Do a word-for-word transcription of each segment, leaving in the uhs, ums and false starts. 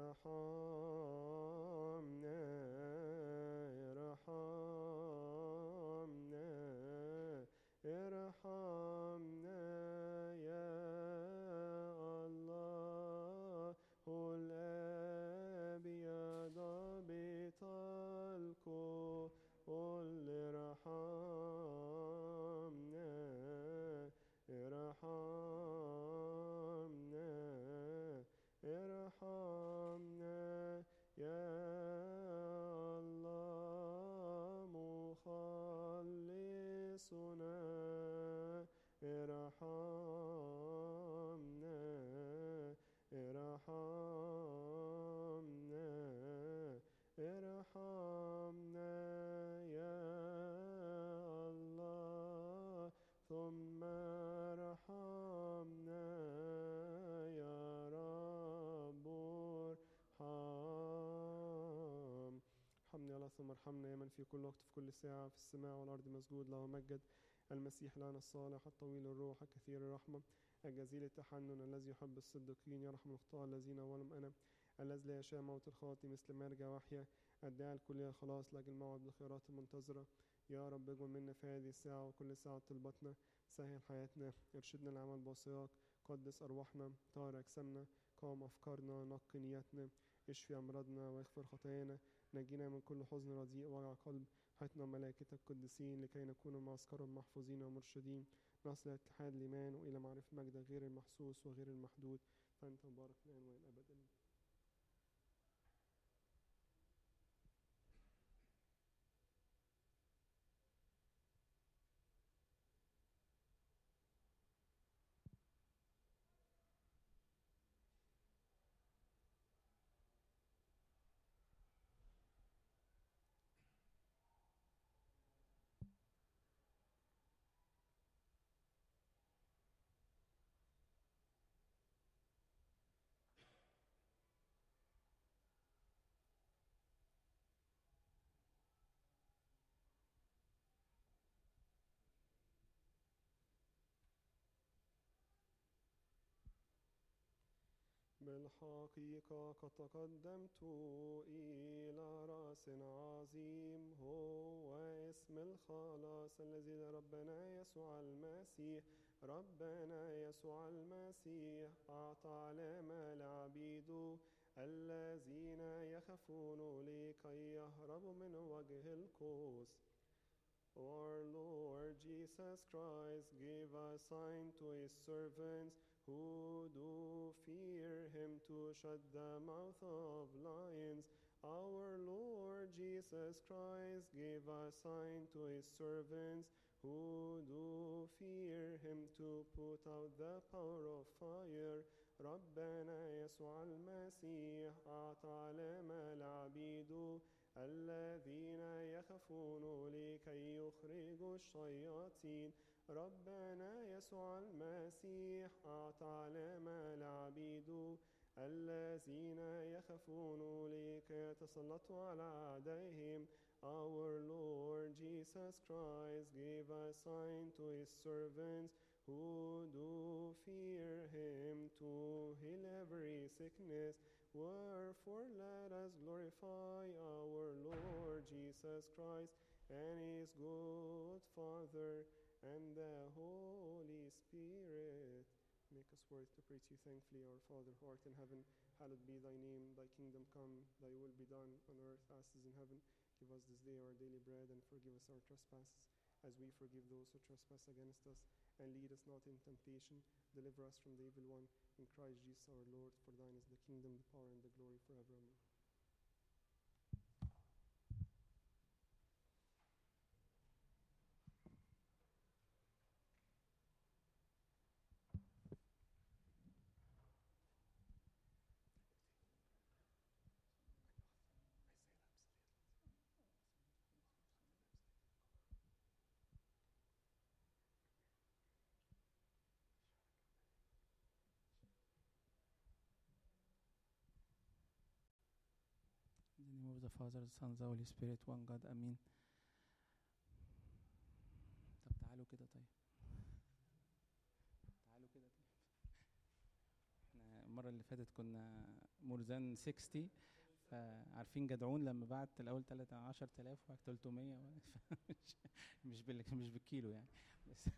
ارحمنا ارحمنا ارحمنا يا الله الآب يا ضابط الكل ارحمنا ارحمنا ارحمنا يا الله مخلصنا ارحمنا ارحمنا ارحمنا يا الله ثم ارحمنا يا رب ارحم. ارحمني يا الله ثم ارحمنا يا من في كل وقت في كل ساعة في السماء والأرض مسجود له مجد المسيح لنا الصالح الطويل الروح كثير الرحمة الجزيل التحنن الذي يحب الصديقين يرحم الخطاة الذين ولم أنا الذي لا يشاء موت الخاطئ مثل ما يرجع وحيا الداعي الكلية خلاص لأجل موعد بالخيرات المنتظرة. يا رب اجعل منا في هذه الساعة وكل ساعة طلبتنا سهل حياتنا ارشدنا العمل بوصاياك قدس أرواحنا طهر أجسامنا قام أفكارنا نقي نياتنا اشفي أمراضنا واغفر خطايانا نجينا من كل حزن رديء وجع قلب حيثنا ملائكة القديسين لكي نكون معسكرا محفوظين ومرشدين نصل اتحاد الإيمان وإلى معرفة مجد غير المحسوس وغير المحدود فأنت مبارك الآن وإلى الأبد. بالحقيقة قد تقدمت إلى رأس عظيم هو اسم الخلاص الذي لربنا يسوع المسيح. ربنا يسوع المسيح أعطى علامة لعبيده الذين يخافون لكي يهربوا من وجه القوس. Our Lord Jesus Christ gave a sign to his servants who do fear him to shut the mouth of lions. Our Lord Jesus Christ gave a sign to his servants who do fear him to put out the power of fire. ربنا يسوع المسيح أعطى علامة لعبيده الذين يخافون لكي يخرجوا الشياطين. ربنا يسوع المسيح أعطى علامة لعبيده الذين يخافون لكي يتسلطوا على أعدائهم. Our Lord Jesus Christ gave a sign to his servants who do fear him to heal every sickness. Wherefore let us glorify our Lord Jesus Christ and his good Father and the Holy Spirit. Make us worthy to pray to you thankfully, our Father who art in heaven, hallowed be thy name, thy kingdom come, thy will be done on earth as it is in heaven. Give us this day our daily bread and forgive us our trespasses as we forgive those who trespass against us. And lead us not in temptation, deliver us from the evil one. In Christ Jesus our Lord, for thine is the kingdom, the power, and the glory forever. Amen. In the name of the Father, the Son, the Holy Spirit, one God, Amen. طب تعالوا كده طيب تعالوا كده طيب احنا المرة اللي فاتت كنا more than ستين، فعارفين جدعون لما بعت الأول تلاتة عشر تلاف وبعد تلتمية مش مش بال مش بالكيلو يعني بس.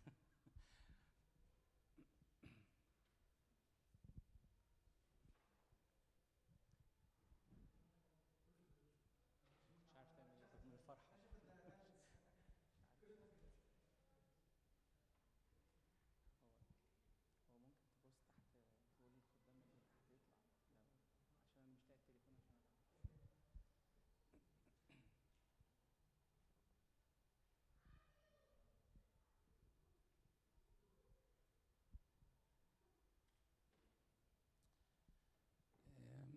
مش عارف تعمل ايه طب من الفرحة. هو هو ممكن تبص تحت تقول الخدام اللي تحت يطلع لو عشان أنا مش لاقي التليفون عشان أبعت. Um,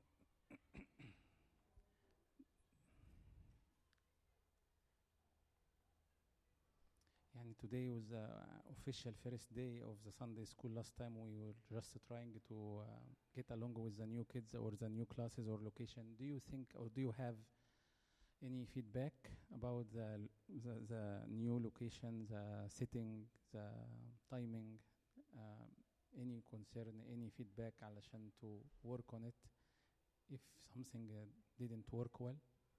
يعني today was the official first day of the Sunday school. Last time we were just trying to uh, get along with the new kids or the new classes or location. Do you think or do you have any feedback about the the, the new location, the setting, the timing, um, any concern, any feedback علشان to work on it if something uh, didn't work well?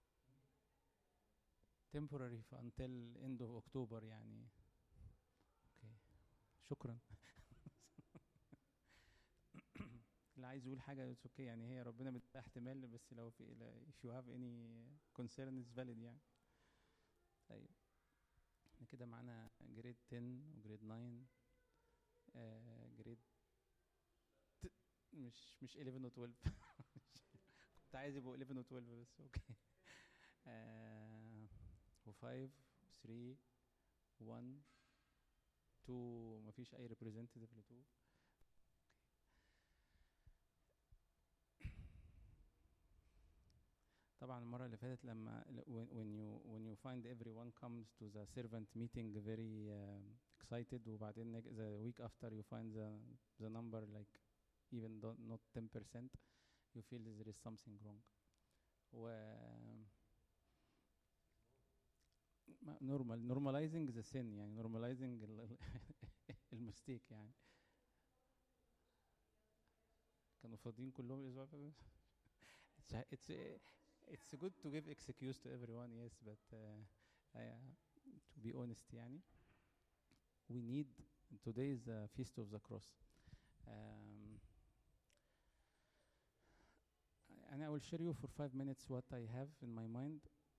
temporary ف- until end of October يعني. اوكي شكرا. اللي عايز يقول حاجة it's okay يعني، هي ربنا مديها احتمال، بس لو في لا- if you have any concern it's valid يعني. طيب احنا كده معانا جريد عشرة وجريد تسعة، آه جريد ت- مش مش حداشر و اتناشر. كنت عايز يبقوا حداشر و اتناشر بس اوكي. آه و خمسة و تلاتة و واحد اتنين، مفيش اي representative ل اتنين. طبعا المرة اللي فاتت لما ل- when when you when you find everyone comes to the servant meeting very um, excited وبعدين neg- the week after you find the the number like even though not ten percent you feel there is something wrong. و ما- normal normalizing the sin يعني normalizing ال- ال- المستيك يعني. كانوا فاضيين كلهم الأسبوع اللي فات. It's it's it's good to give excuse to everyone, yes, but uh, uh, to be honest يعني we need today is the feast of the cross. Um, and I will share you for five minutes what I have in my mind.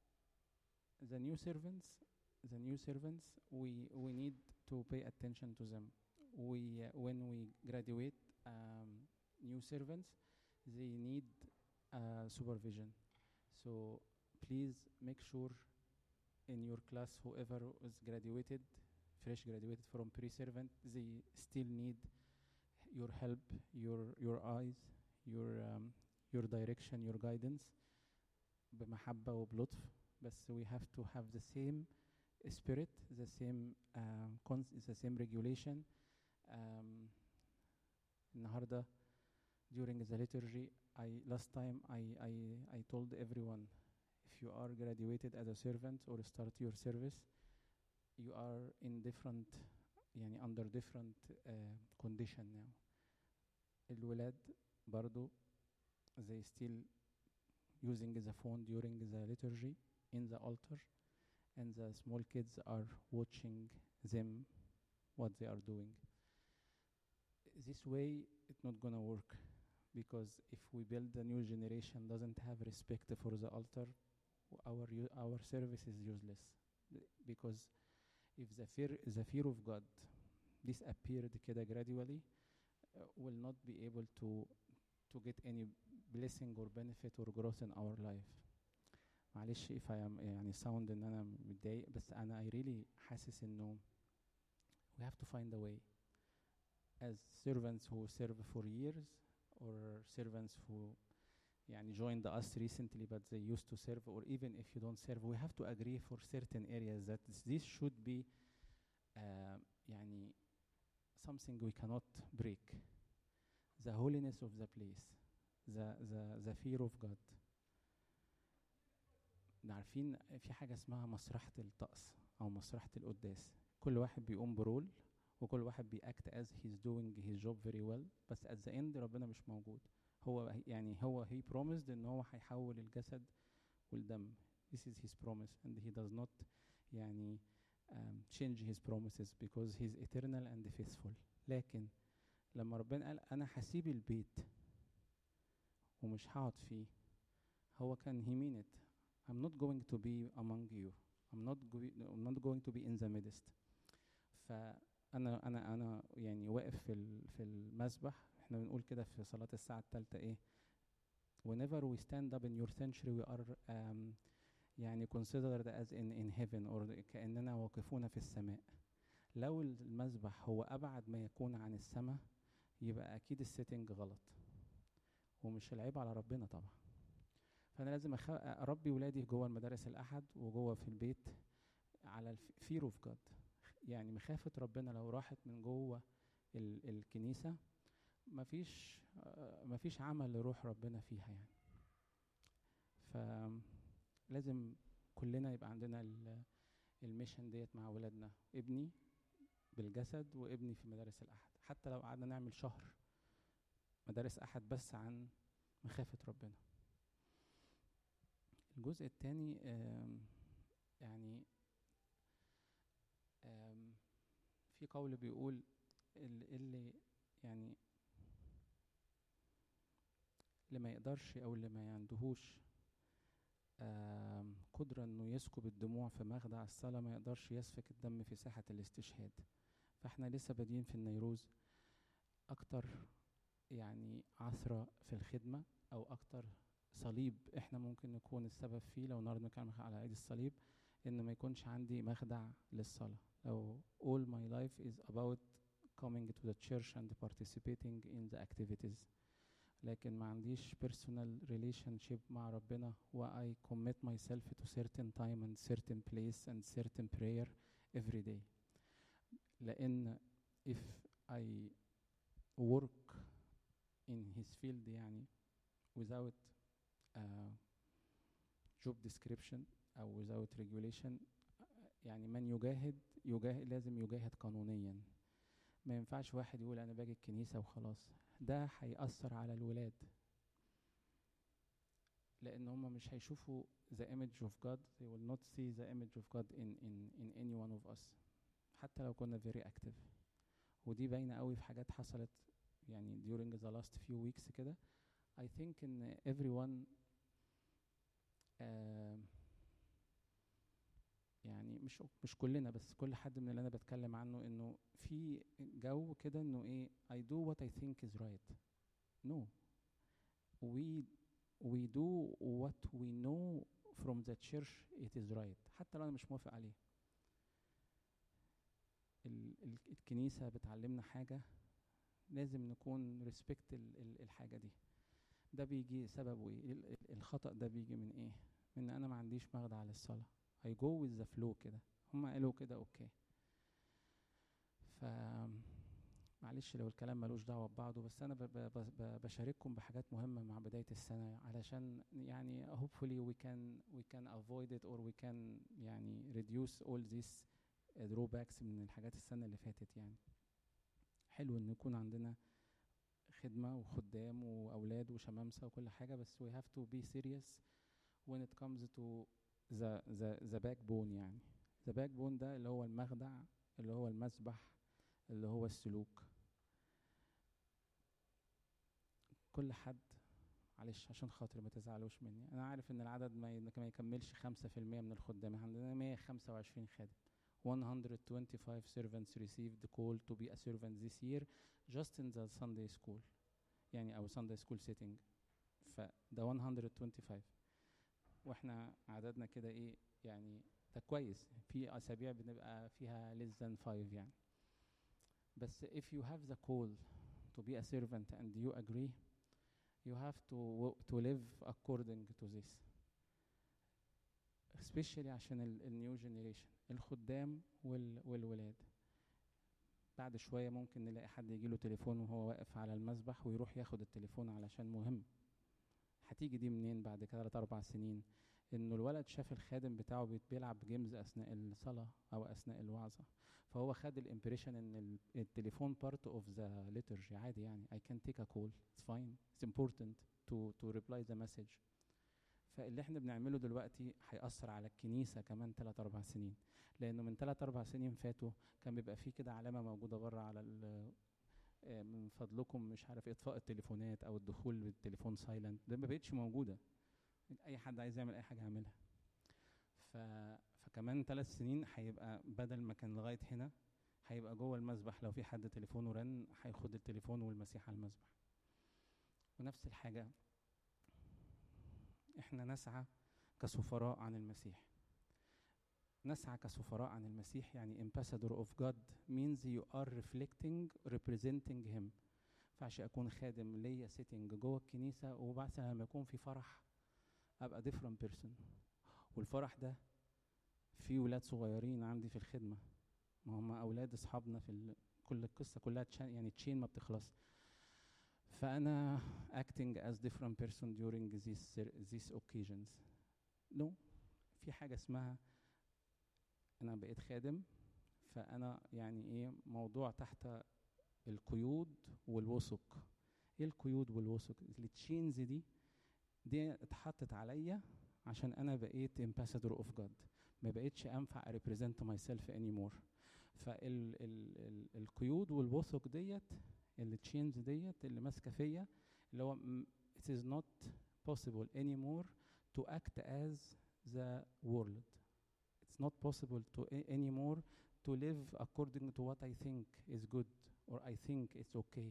The new servants, the new servants, we we need to pay attention to them. We uh, when we graduate um, new servants, they need uh, supervision. So please make sure in your class whoever is graduated, fresh graduated from pre-servant, they still need your help, your your eyes, your um, your direction, your guidance بمحبة وبلطف. بس we have to have the same spirit, the same um, cons- the same regulation. Um, النهاردة during the liturgy, I last time I I I told everyone, if you are graduated as a servant or start your service, you are in different يعني under different uh, condition now. الولاد برضو they still using the phone during the liturgy in the altar, and the small kids are watching them what they are doing. This way it's not gonna work, because if we build a new generation doesn't have respect for the altar, our u- our service is useless. Because if the fear the fear of God disappeared كده gradually, uh, will not be able to to get any blessing or benefit or growth in our life. معلش if I am يعني sound ان انا متضايق، بس انا I really حاسس انه we have to find a way as servants who serve for years or servants who يعني joined us recently but they used to serve, or even if you don't serve, we have to agree for certain areas that this should be uh, يعني something we cannot break. The holiness of the place, the the the fear of God. عارفين في حاجة اسمها مسرحة الطقس أو مسرحة القداس، كل واحد بيقوم برول وكل واحد بيأكت as he's doing his job very well، بس at the end ربنا مش موجود. هو يعني هو he promised إن هو هيحول الجسد والدم. This is his promise and he does not يعني um, change his promises because he's eternal and faithful. لكن لما ربنا قال أنا هسيب البيت ومش هقعد فيه، هو كان he mean it. I'm not going to be among you. I'm not going I'm not going to be in the midst. فأنا أنا أنا يعني واقف في في المسبح. إحنا بنقول كده في صلاة الساعة الثالثة إيه؟ Whenever we stand up in your sanctuary we are um, يعني considered as in in heaven or كأننا واقفون في السماء. لو المسبح هو أبعد ما يكون عن السماء يبقى أكيد السيتنج غلط، ومش العيب على ربنا طبعا. فأنا لازم أخ... أربي ولادي جوه المدارس الأحد وجوه في البيت على fear of God، يعني مخافة ربنا. لو راحت من جوه ال... الكنيسة مفيش مفيش عمل لروح ربنا فيها يعني. فلازم كلنا يبقى عندنا الميشن ديت مع ولادنا، ابني بالجسد وابني في مدارس الأحد. حتى لو قعدنا نعمل شهر مدارس أحد بس عن مخافة ربنا. الجزء الثاني يعني في قول بيقول اللي يعني اللي ما يقدرش أو اللي ما عندهوش قدرة إنه يسكب الدموع في مخدع الصلاة ما يقدرش يسفك الدم في ساحة الاستشهاد. فإحنا لسه بادئين في النيروز، أكتر يعني عثرة في الخدمة أو أكتر صليب إحنا ممكن نكون السبب فيه لو نرد نتكلم على عيد الصليب، إن ما يكونش عندي مخدع للصلاة. لو all my life is about coming to the church and participating in the activities، لكن ما عنديش personal relationship مع ربنا و I commit myself to certain time and certain place and certain prayer every day. لأن if I work in his field يعني without uh, job description أو without regulation، يعني من يجاهد يجاهد لازم يجاهد قانونيا. ما ينفعش واحد يقول أنا باجي الكنيسة وخلاص. ده هيأثر على الولاد، لأن هم مش هيشوفوا the image of God. They will not see the image of God in in in any one of us، حتى لو كنا very active. ودي باينة قوي في حاجات حصلت يعني during the last few weeks كده. I think in everyone uh, يعني مش مش كلنا بس كل حد من اللي أنا بتكلم عنه إنه في جو كده إنه إيه I do what I think is right. No, we we do what we know from the church it is right، حتى لو أنا مش موافق عليه. ال ال الكنيسة بتعلمنا حاجة لازم نكون respect ال ال الحاجة دي. ده بيجي سببه إيه؟ الخطأ ده بيجي من إيه؟ من أنا ما عنديش مخدع للصلاة. I go with the flow كده. هم قالوا كده أوكي. ف معلش لو الكلام ملوش دعوة ببعضه، بس أنا ب ب ب بشارككم بحاجات مهمة مع بداية السنة علشان يعني hopefully we can we can avoid it or we can يعني reduce all these drawbacks من الحاجات السنة اللي فاتت. يعني حلو إن يكون عندنا خدمة وخدام وأولاد وشمامسة وكل حاجة، بس we have to be serious when it comes to the the the backbone. يعني the backbone ده اللي هو المخدع، اللي هو المسبح، اللي هو السلوك. كل حد معلش عشان خاطر ما تزعلوش مني، أنا عارف إن العدد ما ما يكملش خمسة في المية من الخدام. عندنا مية وخمسة وعشرين خادم. one hundred twenty-five servants received the call to be a servant this year just in the Sunday school يعني أو Sunday school setting. فده one hundred twenty-five، واحنا عددنا كده ايه يعني ده كويس. في أسابيع بنبقى فيها less than five يعني. بس if you have the call to be a servant and you agree you have to to live according to this، especially عشان ال new generation الخدام وال والولاد. بعد شوية ممكن نلاقي حد يجيله تليفون وهو واقف على المسبح ويروح ياخد التليفون علشان مهم. هتيجي دي منين بعد كده ثلاث أربع سنين؟ انه الولد شاف الخادم بتاعه بيت- بيلعب جيمز اثناء الصلاه او اثناء الوعظه، فهو خد الامبريشن ان ال- التليفون بارت اوف ذا liturgy عادي، يعني I can take a call, it's fine, it's important to to reply the message. فاللي احنا بنعمله دلوقتي هيأثر على الكنيسة كمان ثلاث أربع سنين، لأنه من ثلاث أربع سنين فاتوا كان بيبقى فيه كده علامة موجودة بره على ال- آه، من فضلكم مش عارف إطفاء التليفونات أو الدخول بالتليفون سايلنت، ده ما بقتش موجودة، أي حد عايز يعمل أي حاجة يعملها. ف... فكمان ثلاث سنين هيبقى بدل ما كان لغاية هنا هيبقى جوه المسبح، لو في حد تليفونه رن هياخد التليفون والمسيح على المسبح. ونفس الحاجة احنا نسعى كسفراء عن المسيح. نسعى كسفراء عن المسيح يعني ambassador of God means you are reflecting representing him. فعش أكون خادم ليا sitting جوه الكنيسة وبعد لما يكون في فرح أبقى different person، والفرح ده في ولاد صغيرين عندي في الخدمة، ما هم أولاد أصحابنا في ال... كل القصة كلها تشان يعني تشين ما بتخلص. فأنا acting as different person during these these occasions. no في حاجة اسمها أنا بقيت خادم، فأنا يعني إيه موضوع تحت القيود والوثق. إيه القيود والوثق؟ التشينز دي دي اتحطت عليا عشان أنا بقيت ambassador of God، ما بقيتش أنفع represent myself anymore. فالقيود والوثق ديت التشينز ديت اللي ماسكة فيا، اللي هو it is not possible anymore to act as the world. It's not possible to a- anymore to live according to what I think is good or I think it's okay.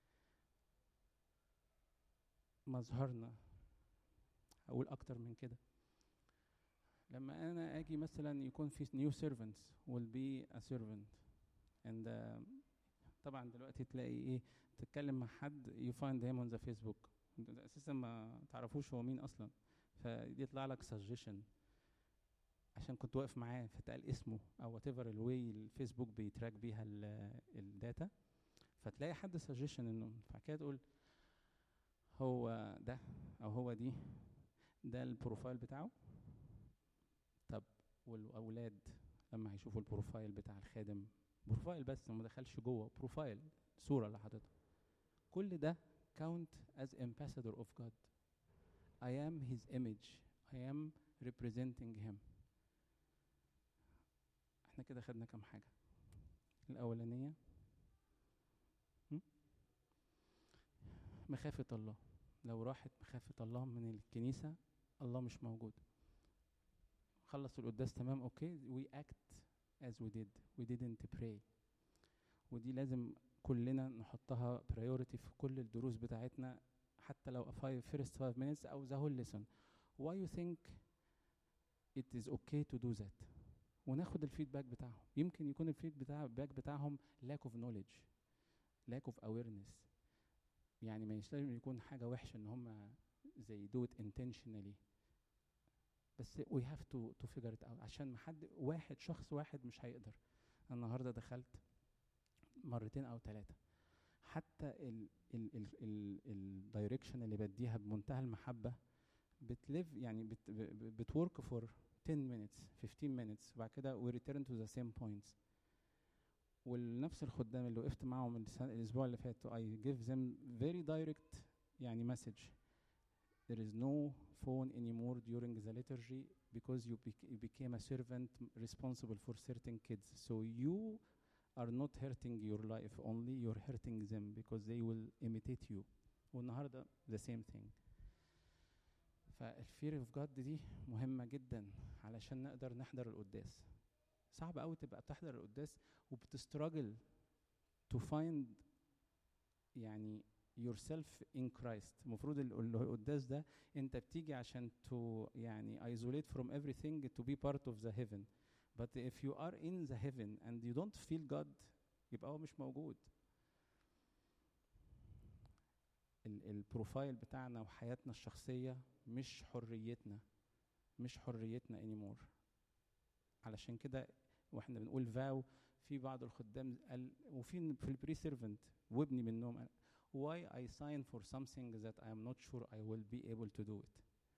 مظهرنا أقول أكتر من كده. لما أنا أجي مثلا يكون في new servants will be a servant and uh, طبعا دلوقتي تلاقي إيه تتكلم مع حد you find him on the Facebook أساسا ما تعرفوش هو مين أصلا، فدي يطلع لك suggestion عشان كنت واقف معاه فتقال اسمه او whatever الواي الفيسبوك بيتراك بيها الداتا، فتلاقي حد suggestion انه فكده تقول هو ده او هو دي ده البروفايل بتاعه. طب والاولاد لما هيشوفوا البروفايل بتاع الخادم، بروفايل بس ما دخلش جوه، بروفايل صورة اللي حاططها، كل ده count as ambassador of God. I am his image, I am representing him. احنا كده خدنا كام حاجة. الأولانية م? مخافة الله. لو راحت مخافة الله من الكنيسة الله مش موجود. خلص القداس تمام اوكي we act as we did we didn't pray. ودي لازم كلنا نحطها priority في كل الدروس بتاعتنا، حتى لو five first five minutes أو the whole lesson. why you think it is okay to do that؟ وناخد الفيدباك بتاعهم. يمكن يكون الفيدباك بتاعهم lack of knowledge lack of awareness، يعني ما لازم يكون حاجة وحشة ان هم زي do it intentionally، بس we have to to figure it out عشان ما حد واحد شخص واحد مش هيقدر. النهارده دخلت مرتين او ثلاثة، حتى ال ال ال ال الدايركشن اللي بديها بمنتهى المحبة بتليف يعني بت بتورك for ten minutes fifteen minutes وبعد كده we return to the same points. والنفس الخدام اللي وقفت معهم الاسبوع اللي فات I give them very direct يعني message. There is no phone anymore during the liturgy because you, bec you became a servant responsible for certain kids. So you are not hurting your life only, you're hurting them because they will imitate you. والنهارده the same thing. فالفير اوف جاد دي مهمة جدا علشان نقدر نحضر القداس. صعب قوي تبقى بتحضر القداس وبتستراجل to find يعني yourself in Christ. المفروض القداس ده انت بتيجي عشان to يعني isolate from everything to be part of the heaven. But if you are in the heaven and you don't feel God يبقى هو مش موجود. البروفايل بتاعنا وحياتنا الشخصية مش حريتنا مش حريتنا anymore. علشان كده واحنا بنقول فاو في بعض الخدام قال وفي في البري سيرفنت وابني منهم why I sign for something that I am not sure I will be able to do it.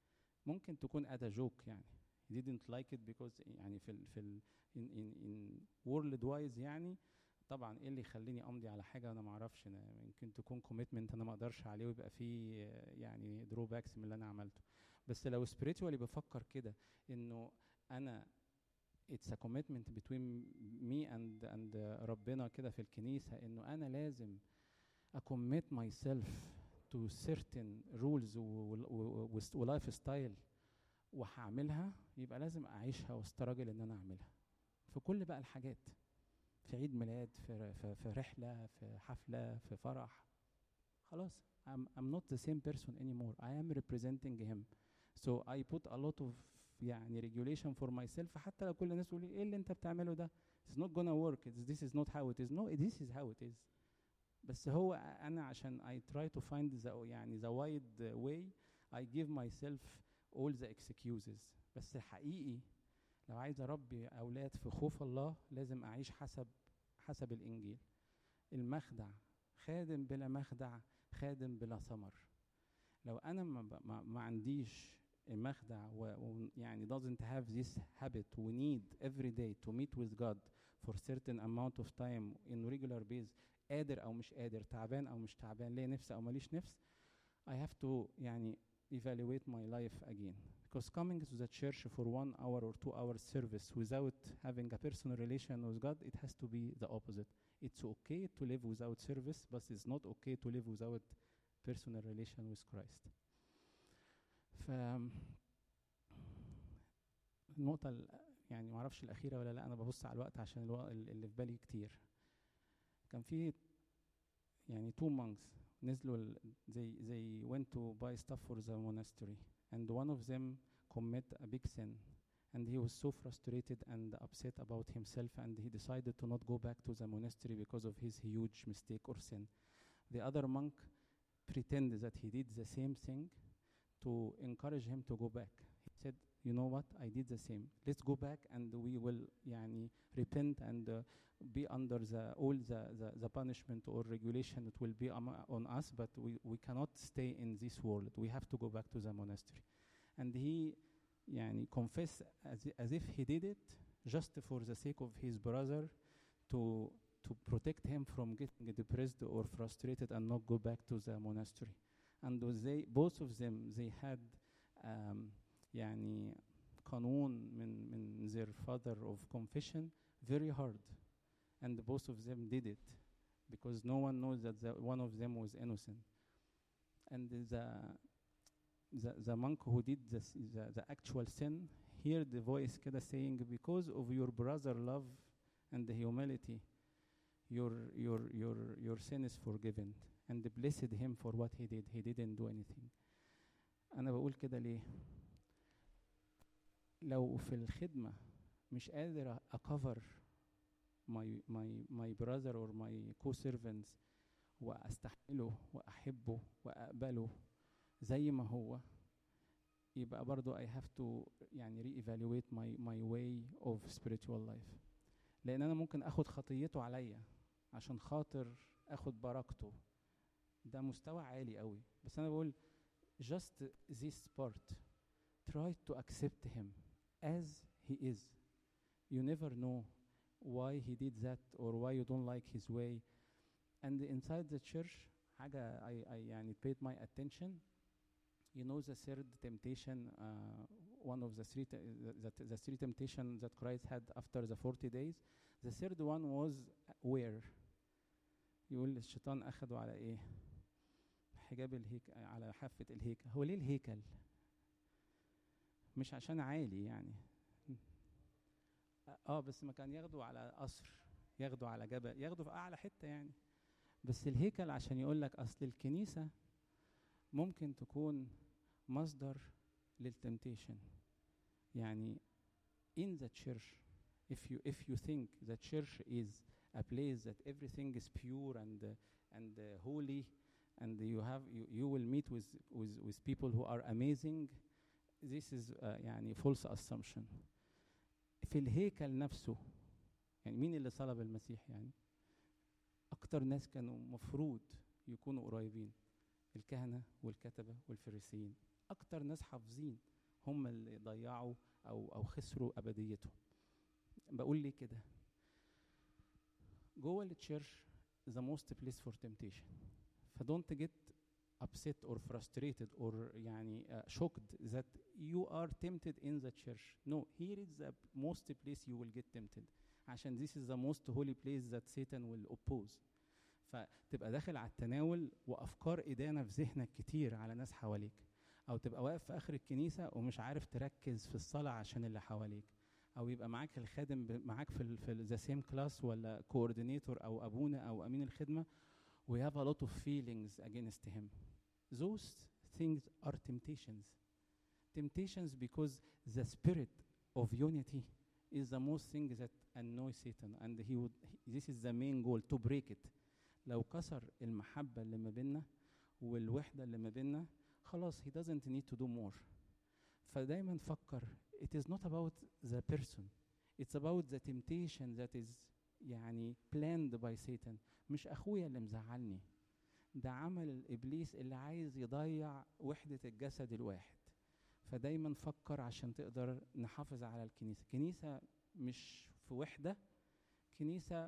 ممكن تكون at a joke يعني he didn't like it because يعني في ال في ال in in in world wise يعني طبعا ايه اللي يخليني امضي على حاجه انا ما اعرفش، يمكن تكون commitment انا ما اقدرش عليه ويبقى فيه يعني drawbacks من اللي انا عملته. بس لو spiritually بفكر كده انه انا it's a commitment between me and and ربنا كده في الكنيسه، انه انا لازم أcommit myself to certain rules و life style وهعملها، يبقى لازم أعيشها واستراجل إن أنا أعملها في كل بقى الحاجات، في عيد ميلاد، في في, في رحلة، في حفلة، في فرح. خلاص I'm, I'm not the same person anymore. I am representing him. So I put a lot of يعني regulation for myself. حتى لو كل الناس يقولوا لي إيه اللي أنت بتعمله ده؟ It's not gonna work. It's, this is not how it is. No, this is how it is. بس هو أنا عشان I try to find the يعني the wide way I give myself all the excuses. بس حقيقي لو عايز أربي أولاد في خوف الله لازم أعيش حسب حسب الإنجيل. المخدع خادم بلا مخدع خادم بلا ثمر. لو أنا ما, ما, ما عنديش المخدع ويعني doesn't have this habit we need every day to meet with God for certain amount of time in regular basis، قادر أو مش قادر، تعبان أو مش تعبان، ليه نفس أو ماليش نفس، I have to يعني evaluate my life again. Because coming to the church for one hour or two hour service without having a personal relation with God, it has to be the opposite. It's okay to live without service, but it's not okay to live without personal relation with Christ. ف النقطة يعني ما اعرفش الأخيرة ولا لا، أنا ببص على الوقت عشان الوقت اللي في بالي كتير. كان في يعني two monks نزلوا they they went to buy stuff for the monastery and one of them commit a big sin and he was so frustrated and upset about himself and he decided to not go back to the monastery because of his huge mistake or sin. The other monk pretended that he did the same thing to encourage him to go back. He said, you know what, I did the same, let's go back and we will يعني repent and uh, be under the all the, the the punishment or regulation that will be um, on us, but we we cannot stay in this world, we have to go back to the monastery. And he يعني confess as, as if he did it just for the sake of his brother to to protect him from getting depressed or frustrated and not go back to the monastery. And they both of them they had um, يعني قانون من من their father of confession very hard, and both of them did it because no one knows that the one of them was innocent. And the the the monk who did the the, the actual sin heard the voice كده saying, because of your brother love and the humility your your your your sin is forgiven, and blessed him for what he did. He didn't do anything. أنا بقول كده ليه؟ لو في الخدمة مش قادر أكفر my my my brother or my co-servants وأستحمله وأحبه وأقبله زي ما هو، يبقى برضو I have to يعني re-evaluate my my way of spiritual life. لأن أنا ممكن أخد خطيته عليا عشان خاطر أخد بركته، ده مستوى عالي قوي. بس أنا بقول just this part, try to accept him as he is. You never know why he did that or why you don't like his way. And inside the church حاجة I, I يعني paid my attention. You know the third temptation, uh, one of the three, the, the, the three temptations that Christ had after the forty days. The third one was where? يقول الشيطان أخده على إيه؟ حجاب الهيكل، على حافة الهيكل. هو ليه الهيكل؟ مش عشان عالي يعني. اه بس ما كان ياخده على قصر، ياخده على جبل، ياخده في أعلى حتة يعني. بس الهيكل عشان يقول لك أصل الكنيسة ممكن تكون مصدر للتمتيشن. يعني in the church, if you if you think the church is a place that everything is pure and uh, and uh, holy, and you have you you will meet with with with people who are amazing, this is uh, يعني false assumption. في الهيكل نفسه يعني مين اللي صلب المسيح؟ يعني أكتر ناس كانوا مفروض يكونوا قريبين، الكهنة والكتبة والفريسيين، أكتر ناس حافظين هم اللي ضيعوا او او خسروا ابديتهم. بقول ليه كده؟ جوه التشيرش the most place for temptation. ف don't get upset or frustrated or يعني uh, shocked that you are tempted in the church. No, here is the most place you will get tempted. عشان this is the most holy place that Satan will oppose. فتبقى داخل على التناول وأفكار إدانة في ذهنك كتير على ناس حواليك، أو تبقى واقف في آخر الكنيسة ومش عارف تركز في الصلاة عشان اللي حواليك، أو يبقى معاك الخادم معاك في ال في the same class ولا coordinator أو أبونا أو أمين الخدمة we have a lot of feelings against him. Those things are temptations. Temptations because the spirit of unity is the most thing that annoys Satan, and he would he, this is the main goal, to break it. لو كسر المحبة اللي ما بيننا والوحدة اللي ما بيننا خلاص he doesn't need to do more. فدايما فكر it is not about the person, it's about the temptation that is يعني planned by Satan. مش أخويا اللي مزعلني، ده عمل الإبليس اللي عايز يضيع وحدة الجسد الواحد. فدايما فكر عشان تقدر نحافظ على الكنيسة. كنيسة مش في وحدة، كنيسة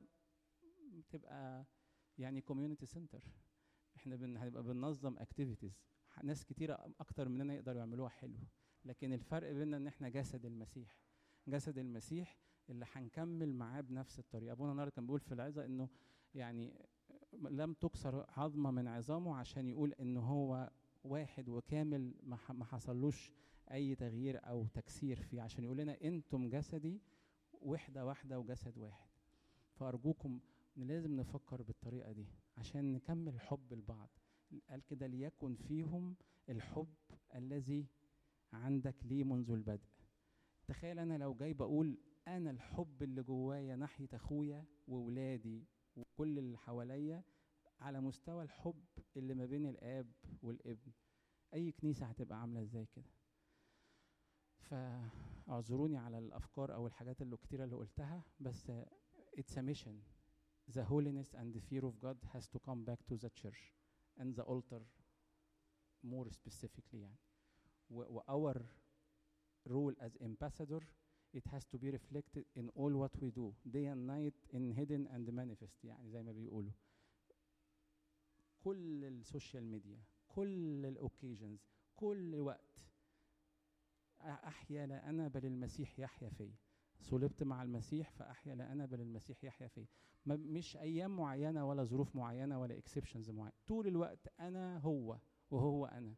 تبقى يعني community center. احنا بن هنبقى بننظم activities، ناس كتيرة أكتر مننا يقدروا يعملوها حلو، لكن الفرق بيننا إن احنا جسد المسيح، جسد المسيح اللي هنكمل معاه بنفس الطريقة. أبونا النهارده كان بيقول في العظة إنه يعني لم تكسر عظمة من عظامه عشان يقول إنه هو واحد وكامل ما حصلوش أي تغيير أو تكسير فيه، عشان يقول لنا أنتم جسدي وحدة واحدة وجسد واحد. فأرجوكم لازم نفكر بالطريقة دي عشان نكمل حب البعض. قال كده ليكن فيهم الحب الذي عندك لي منذ البدء. تخيل أنا لو جاي بقول أنا الحب اللي جوايا ناحية أخويا وولادي وكل اللي حواليا على مستوى الحب اللي ما بين الآب والابن، أي كنيسة هتبقى عاملة ازاي كده؟ فاعذروني على الأفكار أو الحاجات اللي كتيرة اللي قلتها، بس it's a mission. The holiness and the fear of God has to come back to the church and the altar more specifically يعني. و our role as ambassador, it has to be reflected in all what we do day and night in hidden and manifest يعني زي ما بيقولوا. كل السوشيال ميديا، كل الاوكيجنز، كل وقت احيا لا انا بل المسيح يحيا فيا. صلبت مع المسيح فاحيا لا انا بل المسيح يحيا فيا. مش ايام معينه ولا ظروف معينه ولا اكسبشنز معينه، طول الوقت انا هو وهو انا،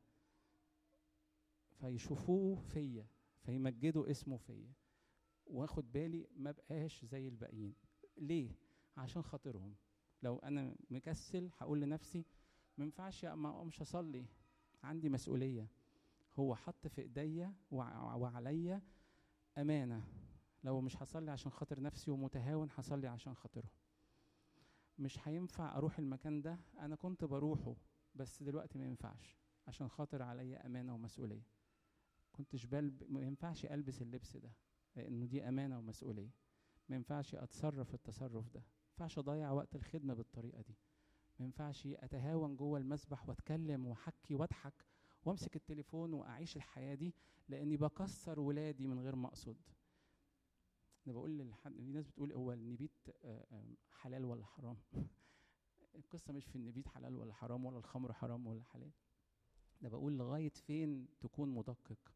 فيشوفوه فيا فيمجدوا اسمه فيا، واخد بالي ما بقاش زي الباقيين. ليه؟ عشان خاطرهم. لو انا مكسل هقول لنفسي ما ينفعش ما اقومش اصلي، عندي مسؤوليه. هو حط في ايديا وعليا امانه، لو مش هصلي عشان خاطر نفسي ومتهاون هصلي عشان خاطرهم. مش هينفع اروح المكان ده، انا كنت بروحه بس دلوقتي ما ينفعش عشان خاطر عليا امانه ومسؤوليه. كنتش بلب ما ينفعش البس اللبس ده لانه دي امانه ومسؤوليه. ما ينفعش اتصرف التصرف ده، ما ينفعش اضيع وقت الخدمه بالطريقه دي، ما ينفعش اتهاون جوه المسبح واتكلم واحكي واضحك وامسك التليفون واعيش الحياه دي لاني بكسر ولادي من غير ما اقصد. انا بقول للحد، في ناس بتقول هو النبيت حلال ولا حرام؟ القصه مش في النبيت حلال ولا حرام ولا الخمر حرام ولا حلال. انا بقول لغايه فين تكون مدقق.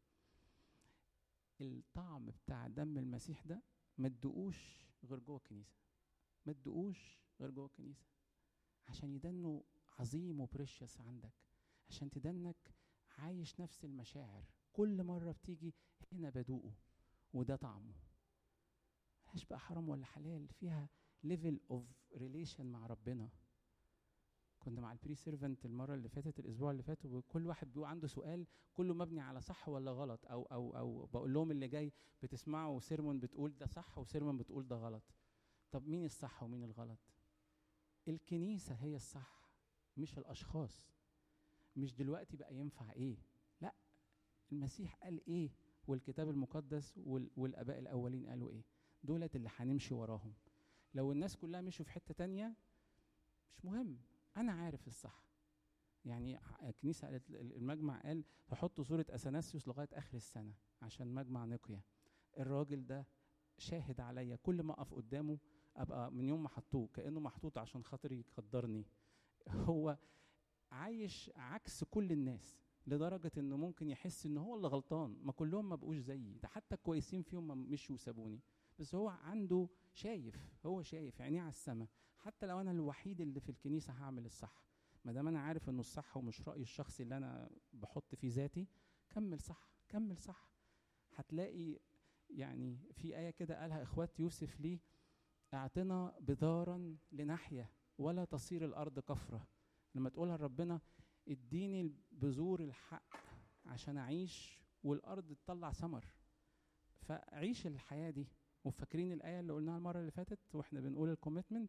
الطعم بتاع دم المسيح ده ما تدوقوش غير جوه الكنيسه، ما تدوقوش غير جوه الكنيسه، عشان يدنه عظيم وبريشيوس عندك، عشان تدنك عايش نفس المشاعر. كل مره بتيجي هنا بدوقه وده طعمه. ملهاش بقى حرام ولا حلال، فيها ليفل اوف ريليشن مع ربنا. كنا مع البري سيرفنت المره اللي فاتت الاسبوع اللي فات، وكل واحد بيبقى عنده سؤال كله مبني على صح ولا غلط، او او او بقول لهم اللي جاي بتسمعوا سيرمون بتقول ده صح وسيرمون بتقول ده غلط. طب مين الصح ومين الغلط؟ الكنيسه هي الصح مش الاشخاص. مش دلوقتي بقى ينفع ايه، لا، المسيح قال ايه والكتاب المقدس والاباء الاولين قالوا ايه، دولت اللي هنمشي وراهم. لو الناس كلها مشوا في حته تانية مش مهم، انا عارف الصح، يعني الكنيسة قالت، المجمع قال تحطوا صورة أثناسيوس لغاية آخر السنة عشان مجمع نقيا. الراجل ده شاهد عليا، كل ما أقف قدامه أبقى من يوم ما حطوه كأنه محطوط عشان خاطر يقدرني. هو عايش عكس كل الناس لدرجة إنه ممكن يحس إنه هو اللي غلطان، ما كلهم ما بقوش زيي، ده حتى الكويسين فيهم ما مشوا وسابوني. بس هو عنده شايف، هو شايف عينيه على السما. حتى لو أنا الوحيد اللي في الكنيسة هعمل الصح، ما دام أنا عارف إنه الصح ومش رأيي الشخصي اللي أنا بحط فيه ذاتي، كمل صح كمل صح. هتلاقي يعني في آية كده قالها إخوات يوسف ليه: اعطنا بذارا لنحيا ولا تصير الأرض كفرة. لما تقولها لربنا اديني بذور الحق عشان أعيش والأرض تطلع ثمر، فعيش الحياة دي. وفاكرين الآية اللي قلناها المرة اللي فاتت وإحنا بنقول الكوميتمنت؟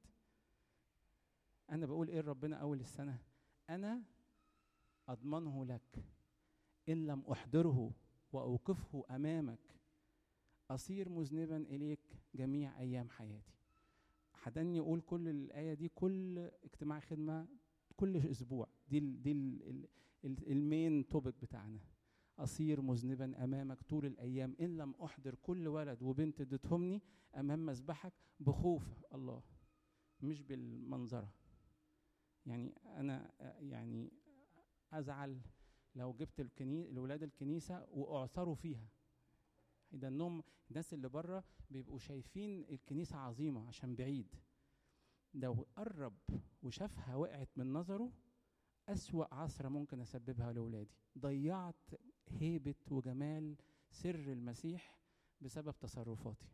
أنا بقول إيه لربنا أول السنة؟ أنا أضمنه لك إن لم أحضره وأوقفه أمامك أصير مذنبا إليك جميع أيام حياتي. حداني يقول كل الآية دي كل اجتماع خدمة كل أسبوع، دي ال دي ال ال المين توبك بتاعنا: أصير مذنبا أمامك طول الأيام إن لم أحضر كل ولد وبنت اديتهمني أمام مذبحك بخوف الله، مش بالمنظرة. يعني أنا يعني أزعل لو جبت الكني... الولاد الكنيسة وأعثروا فيها. ده النوم الناس اللي بره بيبقوا شايفين الكنيسة عظيمة عشان بعيد، لو قرب وشافها وقعت من نظره أسوأ عثرة ممكن أسببها لأولادي. ضيعت هيبة وجمال سر المسيح بسبب تصرفاتي.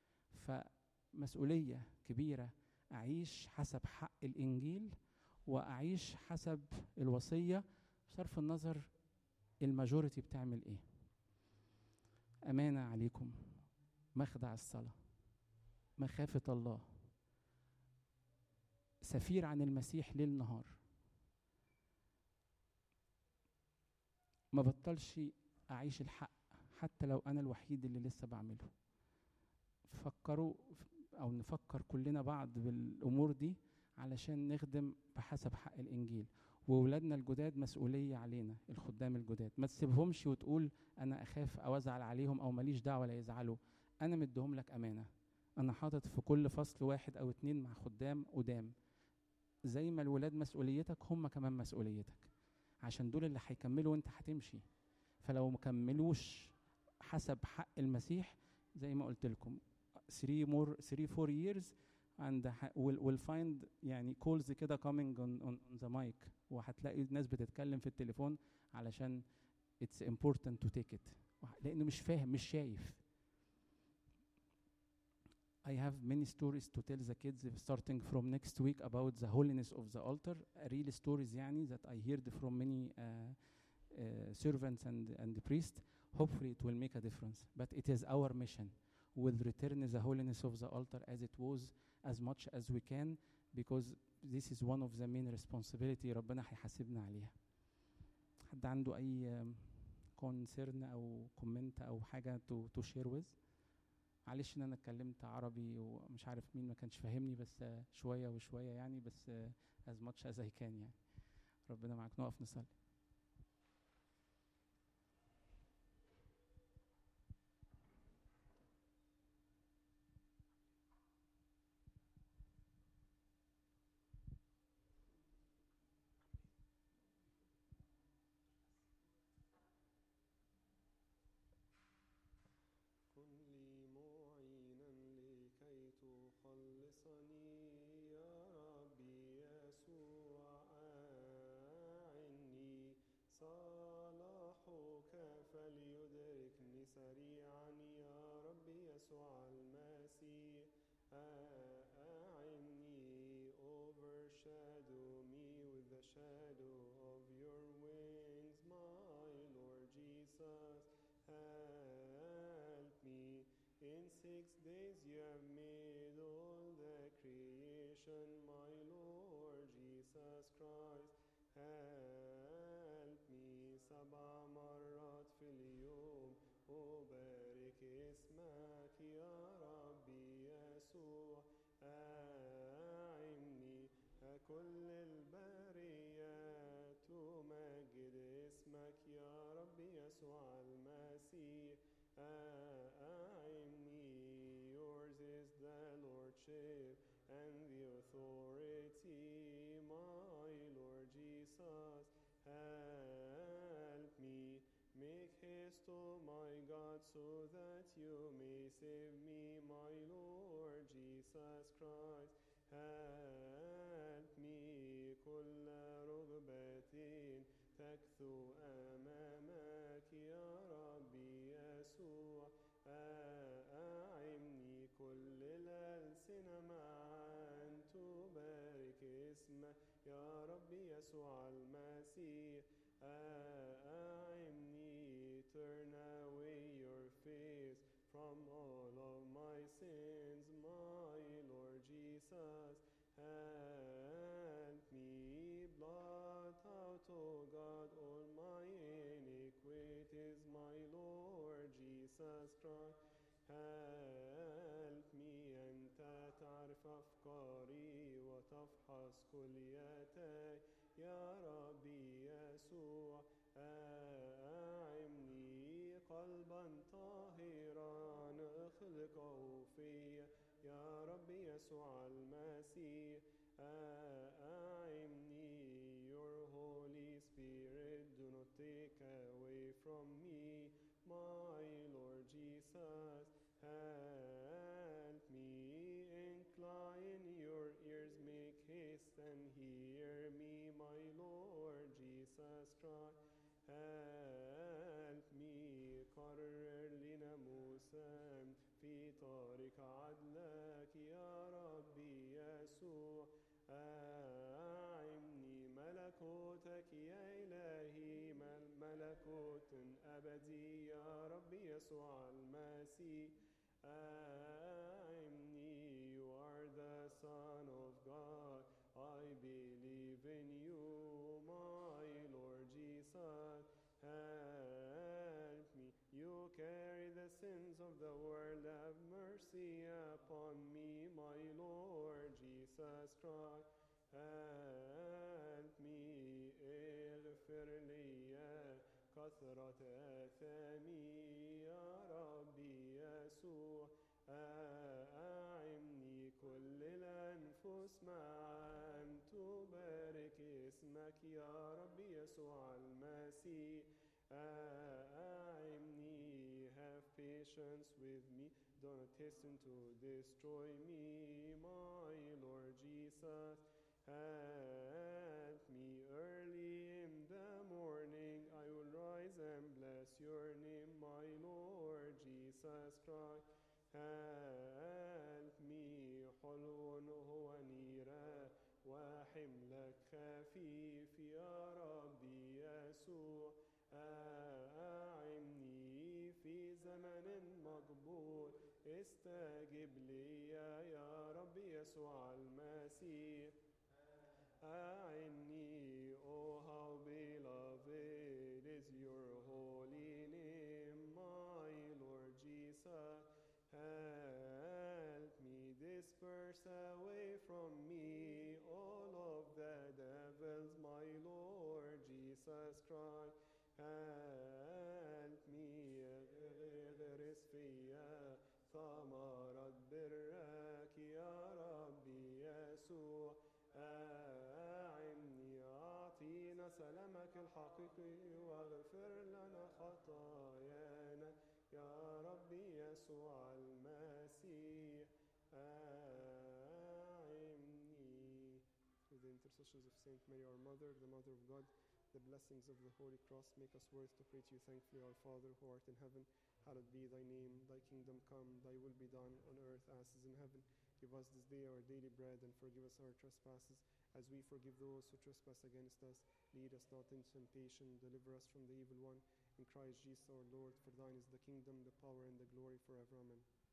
فمسؤولية كبيرة أعيش حسب حق الإنجيل وأعيش حسب الوصية بصرف النظر الماجوريتي بتعمل إيه. أمانة عليكم، مخدع الصلاة، مخافة الله، سفير عن المسيح ليل نهار. ما بطلش أعيش الحق حتى لو أنا الوحيد اللي لسه بعمله. فكروا أو نفكر كلنا بعض بالأمور دي علشان نخدم بحسب حق الإنجيل. وولادنا الجداد مسؤولية علينا، الخدام الجداد ما تسيبهمش وتقول أنا أخاف أو أزعل عليهم أو ماليش دعوة ولا يزعلوا. أنا مديهم لك أمانة، أنا حاطط في كل فصل واحد أو اتنين مع خدام قدام. زي ما الولاد مسؤوليتك هم كمان مسؤوليتك، عشان دول اللي هيكملوا وانت هتمشي. فلو مكملوش حسب حق المسيح زي ما قلت لكم three more three four years and we'll, we'll find يعني calls كده coming on, on, on the mic، وهتلاقي ناس بتتكلم في التليفون علشان it's important to take it، لأنه مش فاهم مش شايف. I have many stories to tell the kids starting from next week about the holiness of the altar. Real stories يعني that I heard from many uh, uh, servants and, and priests. Hopefully it will make a difference. But it is our mission. We'll return the holiness of the altar as it was as much as we can, because this is one of the main responsibility ربنا هيحاسبنا عليها. حد عنده أي concern أو comment أو حاجة to, to share with؟ معلش ان انا اتكلمت عربي ومش عارف مين ما كانش فاهمني، بس شويه وشويه يعني، بس as much as I can يعني. ربنا معاك. نقف نصلي. خلصني يا ربي يسوع، أعني صلاحك فليدركني سريعا يا ربي يسوع المسيح. أعني overshadow me with the shadow of your wings, my Lord Jesus. Help me. In six days you have made all the creation, my Lord Jesus Christ. Help me. سبع مرات في اليوم أبارك اسمك يا ربي يسوع. أعني كل البريات يسوع المسيح أعني. Yours is the lordship and the authority, my Lord Jesus, help me. Make haste, O my God, so that you may save me, my Lord Jesus Christ, help me. كل رغبة تكثو أمامك يا ربي يسوع أعني. كل الألسنة معا تبارك اسمك يا ربي يسوع المسيح أعني. Turn away your face from all of my sins, my Lord Jesus, help me. Blot out, O God, all my iniquities, my Lord Jesus Christ, help me. أنت تعرف أفكاري وتفحص كليتي يا ربي يسوع أعني. قلبا طاهرا اخلقه في يا ربي يسوع المسيح أعني. Your Holy Spirit do not take away from me, my Lord Jesus, help me. Incline your ears, make haste and hear me, my Lord Jesus Christ, help me. قرر لنا موسى في طريق عدلك يا ربي يسوع أعني. ملكوتك يا إلهي ملكوت أبدي يا ربي يسوع المسيح أعني. You are the Son of God, I believe in you, my Lord Jesus, help me. You carry the sins of the world, have mercy upon me, my Lord Jesus Christ, help me. اغفر لي كثرة آثامي يا ربي يسوع أعني. كل الأنفس معا تبارك اسمك يا ربي يسوع المسيح أعني. Have patience with me, do not hasten to destroy me, my Lord Jesus, help me. Early in the morning I will rise and bless your name, my Lord Jesus Christ, help me. حلو هو نيرة وحملك خفيف يا ربي يسوع أعني. في زمن مقبول استجب لي يا ربي يسوع المسيح أعني. Oh how beloved is your holy name, my Lord Jesus, help me. Disperse away from me all of the devils, my Lord Jesus Christ, help me. اغرس فيا ثمرة برك يا ربي يسوع أعني. أعطينا سلامك الحقيقي واغفر لنا خطايانا يا ربي يسوع المسيح أعني. Through the intercessions of Saint Mary, our Mother, the Mother of God, the blessings of the Holy Cross, make us worthy to pray to you thankfully. Our Father, who art in heaven, hallowed be thy name. Thy kingdom come, thy will be done on earth as is in heaven. Give us this day our daily bread, and forgive us our trespasses, as we forgive those who trespass against us. Lead us not into temptation, deliver us from the evil one. In Christ Jesus our Lord, for thine is the kingdom, the power, and the glory forever. Amen.